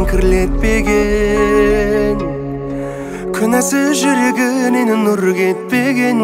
кірлетпеген, күнәсі жүрегінен нұр кетпеген.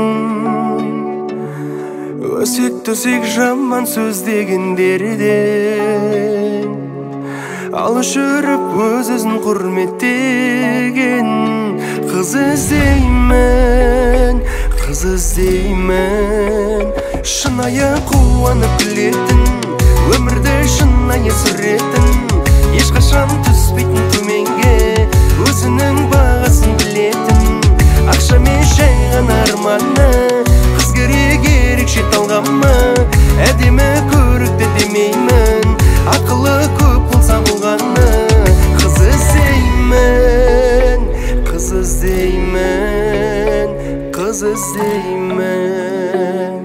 Өсек төсек жаман сөз дегендерден ал жүріп өз-өзін құрметтеген. Қыз іздеймін, қыз іздеймін, шынайы қуанып күлетін, өмірді шынайы сүретін, ешқашан түспейтін төменге, өзінің бағасын білетін. Ақша мен жай ғана арманы, қыз керек ерекше талғамы, әдемі көрікті демеймін, ақылы көп болса болғаны. Қыз іздеймін, қыз іздеймін, қыз іздеймін.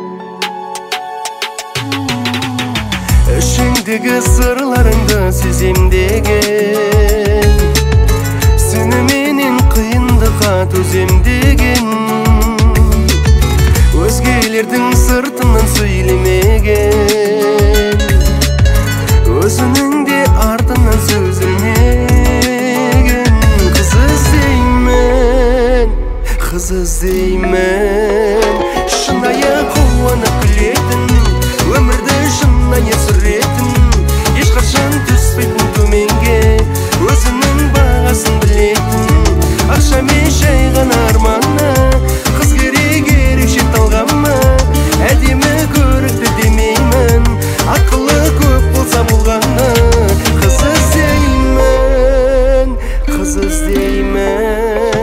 Ішіңдегі сырларыңды сезем деген, сені менен қиындыққа төзем деген. Өзгелердің сыртынан сөйлемеген, өзінің де артынан сөз ілмеген. Қыз іздеймін, қыз іздеймін, шынайы қуанып күлетін, өмірді шынайы сүретін, ешқашан түспейтін төменге, өзінің бағасын білетін. Ақша мен жай ғана арманы, қыз керек ерекше талғамы, әдемі көрікті демеймін, ақылы көп болса болғаны. Қыз іздеймін, қыз іздеймін.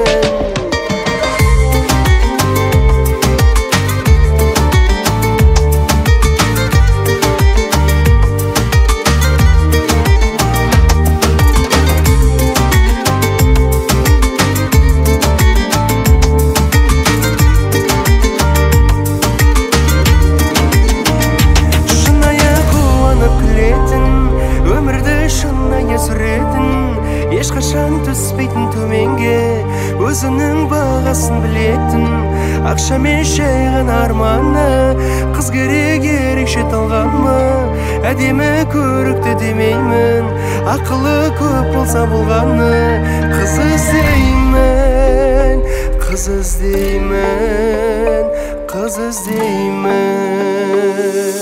Ешқашан түспейтін төменге, өзінің бағасын білетін. Ақша мен жай ғана арманы, қыз керек ерекше талғамы, әдемі көрікті демеймін, ақылы көп болса болғаны. Қыз іздеймін, қыз іздеймін, қыз іздеймін.